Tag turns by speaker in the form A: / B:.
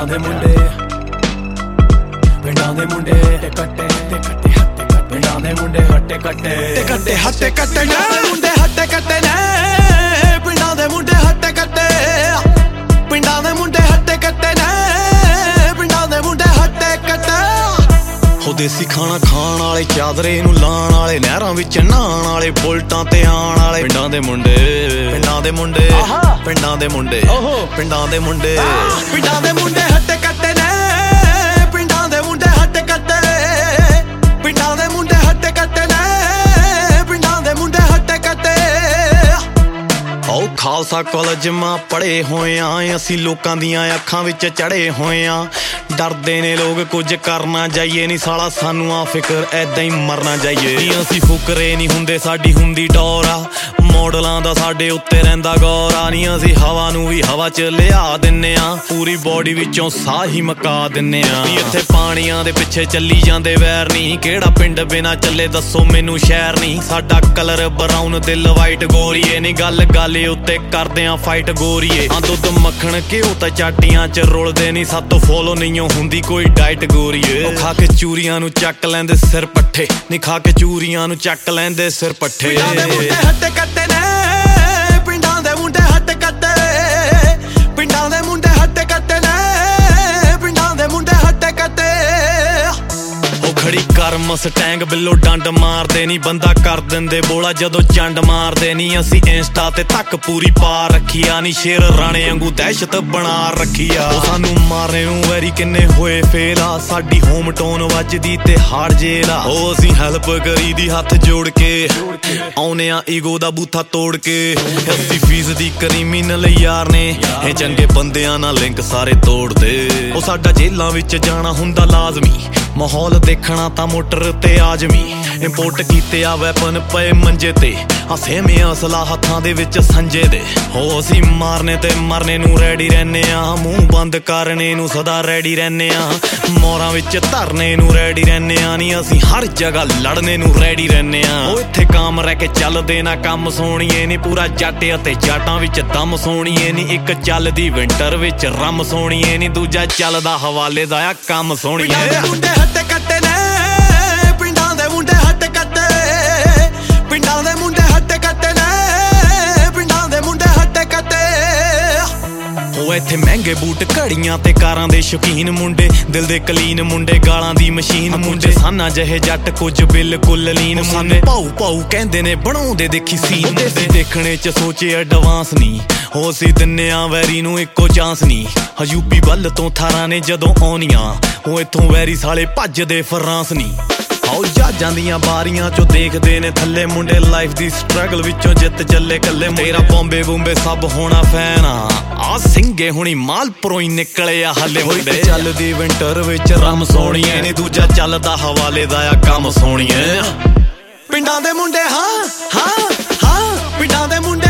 A: ਦੇ ਮੁੰਡੇ ਪਿੰਡਾਂ ਦੇ ਮੁੰਡੇ ਕੱਟੇ ਤੇ ਕੱਟੇ ਹੱਟੇ ਕੱਟੇ ਪਿੰਡਾਂ ਦੇ ਮੁੰਡੇ ਹੱਟੇ ਕੱਟੇ ਤੇ ਕੱਟੇ ਹੱਟੇ ਕੱਟੇ ਨੇ ਮੁੰਡੇ ਹੱਟੇ ਕੱਟੇ ਨੇ ਪਿੰਡਾਂ ਦੇ ਮੁੰਡੇ ਹੱਟੇ ਕੱਟੇ ਪਿੰਡਾਂ ਦੇ ਮੁੰਡੇ ਹੱਟੇ ਕੱਟੇ ਨੇ ਪਿੰਡਾਂ ਦੇ ਮੁੰਡੇ ਹੱਟੇ ਕੱਟੇ ਹੋ ਦੇਸੀ ਖਾਣਾ ਖਾਣ ਵਾਲੇ ਚਾਦਰੇ ਨੂੰ ਲਾਣ ਵਾਲੇ ਨਹਿਰਾਂ ਵਿੱਚ ਨਹਾਣ ਵਾਲੇ ਬੁਲਟਾਂ ਤੇ ਆਣ ਵਾਲੇ ਪਿੰਡਾਂ ਦੇ ਮੁੰਡੇ ਪਿੰਡਾਂ ਦੇ ਮੁੰਡੇ ਪਿੰਡਾਂ ਦੇ ਮੁੰਡੇ ਪਿੰਡਾਂ ਦੇ ਮੁੰਡੇ ਪਿੰਡਾਂ ਦੇ ਮੁੰਡੇ ਹੱਟੇ ਕੱਟੇ ਨੇ ਪਿੰਡਾਂ ਦੇ ਮੁੰਡੇ ਹੱਟੇ ਕੱਟੇ ਪਿੰਡਾਂ ਦੇ ਮੁੰਡੇ ਹੱਟੇ ਕੱਟੇ ਨੇ ਪਿੰਡਾਂ ਦੇ ਮੁੰਡੇ ਹੱਟੇ ਕੱਟੇ ਆਓ ਖਾਲਸਾ ਕਾਲਜ ਮਾਂ ਪੜ੍ਹੇ ਹੋਏ ਆਂ ਅਸੀਂ ਲੋਕਾਂ ਦੀਆਂ ਅੱਖਾਂ ਵਿੱਚ ਚੜ੍ਹੇ ਹੋਏ ਆਂ ਡਰਦੇ ਨੇ ਲੋਕ ਕੁਝ ਕਰਨਾ ਜਾਈਏ ਨੀ ਸਾਲਾ ਸਾਨੂੰ ਆ ਫਿਕਰ ਐਦਾਂ ਹੀ ਮਰਨਾ ਜਾਈਏ ਨੀ ਅਸੀਂ ਫੁਕਰੇ ਨਹੀਂ ਹੁੰਦੇ ਸਾਡੀ ਹੁੰਦੀ ਡੋਰ ਆ ਮੋਡਲਾਂ ਦਾ ਸਾਡੇ ਉੱਤੇ ਰਹਿੰਦਾ ਗੌਰ ਆ ਨੀ ਅਸੀਂ ਹਵਾ ਨੂੰ ਵੀ ਹਵਾ 'ਚ ਲਿਆ ਦਿੰਨੇ ਆ ਪੂਰੀ ਬੋਡੀ ਵਿੱਚੋਂ ਸਾਹ ਹੀ ਮਕਾ ਦਿੰਨੇ ਆ ਨੀ ਇੱਥੇ ਪਾਣੀਆਂ ਦੇ ਪਿੱਛੇ ਚੱਲੀ ਜਾਂਦੇ ਵੈਰ ਨੀ ਕਿਹੜਾ ਪਿੰਡ ਬਿਨਾ ਚੱਲੇ ਦੱਸੋ ਮੈਨੂੰ ਸ਼ਹਿਰ ਨੀ ਸਾਡਾ ਕਲਰ ਬਰਾਊਨ ਦਿਲ ਵਾਈਟ ਗੋਰੀਏ ਨੀ ਗੱਲ ਉੱਤੇ ਕਰਦੇ ਆ ਫਾਈਟ ਗੋਰੀਏ ਆ ਦੁੱਧ ਮੱਖਣ ਘਿਓ ਤਾਂ ਚਾਟੀਆਂ 'ਚ ਰੁਲਦੇ ਨੀ ਸਾਤੋਂ ਫੋਲੋ ਨਹੀਂ ਹੁੰਦੀ ਕੋਈ ਡਾਈਟ ਗੋਰੀਏ ਉਹ ਖਾ ਕੇ ਚੂਰੀਆਂ ਨੂੰ ਚੱਕ ਲੈਂਦੇ ਸਿਰ ਪੱਠੇ ਨੀ ਖਾ ਕੇ ਚੂਰੀਆਂ ਨੂੰ ਚੱਕ ਲੈਂਦੇ ਸਿਰ ਪੱਠੇ ਪਿੰਡਾਂ ਦੇ ਮੁੰਡੇ ਹੱਟੇ ਕੱਟੇ ਨੇ ਪਿੰਡਾਂ ਦੇ ਮੁੰਡੇ ਹੱਟੇ ਕੱਟੇ ਪਿੰਡਾਂ ਦੇ ਮੁੰਡੇ ਹੱਟੇ ਕੱਟੇ ਨੇ ਪਿੰਡਾਂ ਦੇ ਮੁੰਡੇ ਹੱਟੇ ਕੱਟੇ ਖੜੀ ਕਰ ਮਸਟੈਂਗ ਬਿੱਲੋ ਡੰਡ ਮਾਰਦੇ ਨੀ ਬੰਦਾ ਕਰ ਦਿੰਦੇ ਬੋਲਾ ਜਦੋਂ ਚੰਡ ਮਾਰਦੇ ਨੀ ਅਸੀਂ ਇੰਸਟਾ ਤੇ ਤੱਕ ਪੂਰੀ ਪਾ ਰੱਖੀਆ ਨੀ ਸ਼ੇਰ ਰਾਣੇ ਵਾਂਗੂ ਦਹਿਸ਼ਤ ਬਣਾ ਰੱਖੀਆ ਉਹ ਸਾਨੂੰ ਮਾਰੇ ਨੂੰ ਵੈਰੀ ਕਿੰਨੇ ਹੋਏ ਫੇਲ ਆ ਸਾਡੀ ਹੋਮ ਟੋਨ ਵੱਜਦੀ ਤੇ ਹਾਰ ਜੇਲ ਆ ਉਹ ਅਸੀਂ ਹੈਲਪ ਕਰੀ ਦੀ ਹੱਥ ਜੋੜ ਕੇ ਆਉਨੇ ਆ ਈਗੋ ਦਾ ਬੂਥਾ ਤੋੜ ਕੇ 80% ਕ੍ਰਿਮੀਨਲ ਯਾਰ ਨੇ ਇਹ ਚੰਗੇ ਬੰਦਿਆਂ ਨਾਲ ਲਿੰਕ ਸਾਰੇ ਤੋੜਦੇ ਉਹ ਸਾਡਾ ਜੇਲਾਂ ਵਿੱਚ ਜਾਣਾ ਹੁੰਦਾ ਲਾਜ਼ਮੀ ਮਾਹੌਲ ਦੇਖਣਾ ਤਾਂ ਮੋਟਰ ਤੇ ਆਜਮੀ ਇੰਪੋਰਟ ਕੀਤੇ ਆ ਵੈਪਨ ਪਏ ਮੰਜੇ ਤੇ ਆ ਸੇਮੀਆਂ ਅਸਲਾ ਹੱਥਾਂ ਦੇ ਵਿੱਚ ਸੰਜੇ ਦੇ ਹੋ ਅਸੀਂ ਮਾਰਨੇ ਤੇ ਮਰਨੇ ਨੂੰ ਰੈਡੀ ਰਹਿੰਨੇ ਆ ਮੂੰਹ ਬੰਦ ਕਰਨੇ ਨੂੰ ਸਦਾ ਰੈਡੀ ਰਹਿੰਨੇ ਆ ਮੋਰਾਂ ਵਿੱਚ ਧਰਨੇ ਨੂੰ ਰੈਡੀ ਰਹਿੰਨੇ ਆ ਨੀ ਅਸੀਂ ਹਰ ਜਗ੍ਹਾ ਲੜਨੇ ਨੂੰ ਰੈਡੀ ਰਹਿੰਨੇ ਆ ਉਹ ਇੱਥੇ ਕਾਮ ਰਹਿ ਕੇ ਚੱਲਦੇ ਨਾ ਕੰਮ ਸੋਣੀਏ ਨੀ ਪੂਰਾ ਜੱਟ ਅਤੇ ਜਾਟਾਂ ਵਿੱਚ ਦਮ ਸੋਣੀਏ ਨੀ ਇੱਕ ਚੱਲਦੀ ਵਿੰਟਰ ਵਿੱਚ ਰਮ ਸੋਣੀਏ ਨੀ ਦੂਜਾ ਚੱਲਦਾ ਹਵਾਲੇ ਦਾ ਆ ਕੰਮ ਸੋਣੀਏ ਹੱਟੇ ਕੱਟੇ ਨੇ ਪਿੰਡਾਂ ਦੇ ਮੁੰਡੇ ਹੱਟੇ ਕੱਟੇ ਪਿੰਡਾਂ ਦੇ ਮੁੰਡੇ ਹੱਟੇ ਕੱਟੇ ਨੇ ਪਿੰਡਾਂ ਦੇ ਮੁੰਡੇ ਹੱਟੇ ਕੱਟੇ ਉਹ ਇੱਥੇ ਮਹਿੰਗੇ ਬੂਟ ਘੜੀਆਂ ਤੇ ਕਾਰਾਂ ਦੇ ਸ਼ੌਕੀਨ ਮੁੰਡੇ ਦਿਲ ਦੇ ਕਲੀਨ ਮੁੰਡੇ ਗਾਲਾਂ ਦੀ ਮਸ਼ੀਨ ਮੁੰਡੇ ਸਾਨਾ ਜਿਹੇ ਜੱਟ ਕੁਝ ਬਿਲਕੁਲ ਲੀਨ ਮੁੰਡੇ ਭਾਊ ਕਹਿੰਦੇ ਨੇ ਬਣਾਉਂਦੇ ਦੇਖੀ ਸੀਨ ਦੇ ਦੇਖਣੇ 'ਚ ਸੋਚੇ ਐਡਵਾਂਸ ਨਹੀਂ ਹੋ ਸੀ ਦਿੰਨੇ ਆ ਵੈਰੀ ਨੂੰ ਇੱਕੋ ਚਾਂਸ ਨਹੀਂ ਯੂਪੀ ਵੱਲ ਤੋਂ ਥਾਰਾਂ ਨੇ ਜਦੋਂ ਆਉਣੀਆਂ ਉਹ ਇੱਥੋਂ ਵੈਰੀ ਸਾਲੇ ਭੱਜਦੇ ਫਰਾਂਸ ਨਹੀਂ ਆਓ ਜਹਾਜ਼ਾਂ ਦੀਆਂ ਬਾਰੀਆਂ 'ਚੋਂ ਦੇਖਦੇ ਨੇ ਥੱਲੇ ਮੁੰਡੇ ਲਾਈਫ ਦੀ ਸਟਰਗਲ ਵਿੱਚੋਂ ਜਿੱਤ ਚੱਲੇ ਕੱਲੇ ਤੇਰਾ ਬੰਬੇ ਬੁੰਬੇ ਸਭ ਹੋਣਾ ਫੈਨ ਆ ਸਿੰਘੇ ਹੁਣੀ ਮਾਲਪੁਰੋਂ ਹੀ ਨਿਕਲੇ ਆ ਹਲੇ ਮੁੰਡੇ ਚੱਲਦੀ ਵਿੰਟਰ ਵਿੱਚ ਰਮ ਸੋਣੀਏ ਨੀ ਦੂਜਾ ਚੱਲਦਾ ਹਵਾਲੇ ਦਾ ਆ ਕੰਮ ਸੋਣੀਏ ਪਿੰਡਾਂ ਦੇ ਮੁੰਡੇ ਹਾਂ ਪਿੰਡਾਂ ਦੇ ਮੁੰਡੇ